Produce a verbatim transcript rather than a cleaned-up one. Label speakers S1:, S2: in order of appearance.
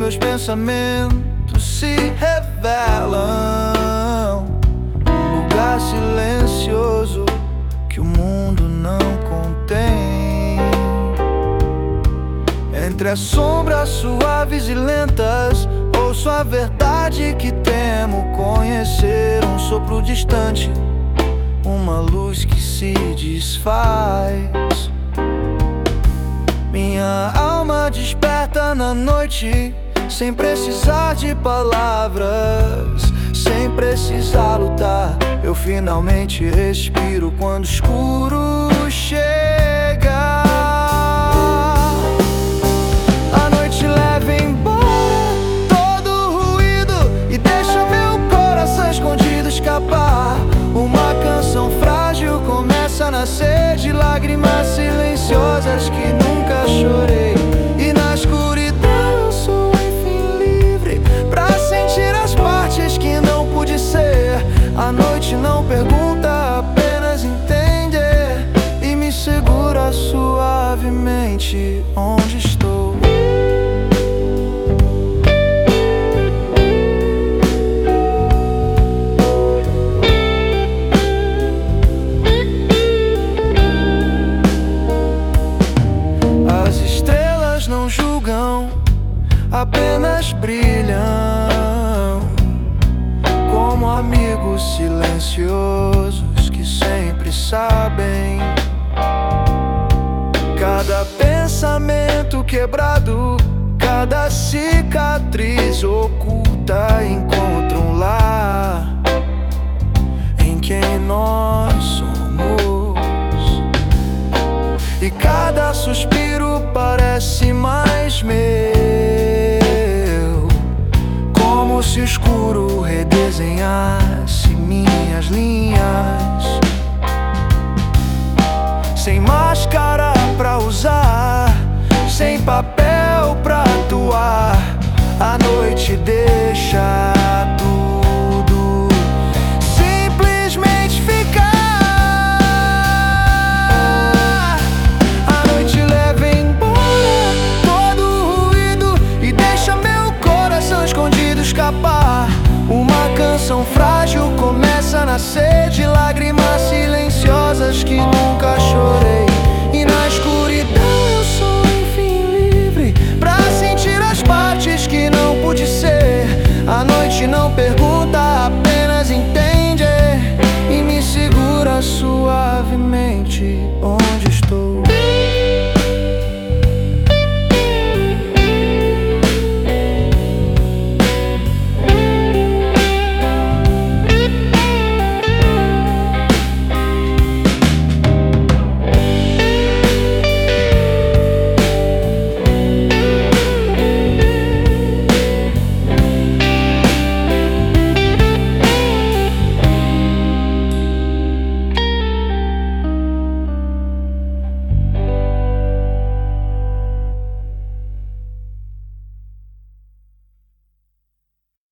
S1: meus pensamentos se revelam. Um lugar silencioso que o mundo não contém. Entre as sombras suaves e lentas, ouço a verdade que temo conhecer. Um sopro distante, uma luz que se desfaz. Minha alma desperta na noite, sem precisar de palavras, sem precisar lutar. Eu finalmente respiro quando o escuro chega. A noite leva embora todo o ruído e deixa meu coração escondido escapar. Uma canção frágil começa a nascer de lágrimas silenciosas que nunca chorei. E na escuridão eu sou enfim livre pra sentir as partes que não pude ser. A noite não pergunta, apenas entende e me segura suavemente onde estou. As estrelas não julgam, apenas brilham, como amigos silenciosos que sempre sabem. Cada pensamento quebrado, cada cicatriz oculta encontra um lar em quem nós somos. E cada suspiro parece mais meu, como se o escuro redesenhasse minhas linhas. Sem máscara pra usar, sem papel pra atuar, a noite deixa tudo simplesmente ficar. A noite leva embora todo o ruído e deixa meu coração escondido escapar. Uma canção frágil começa a nascer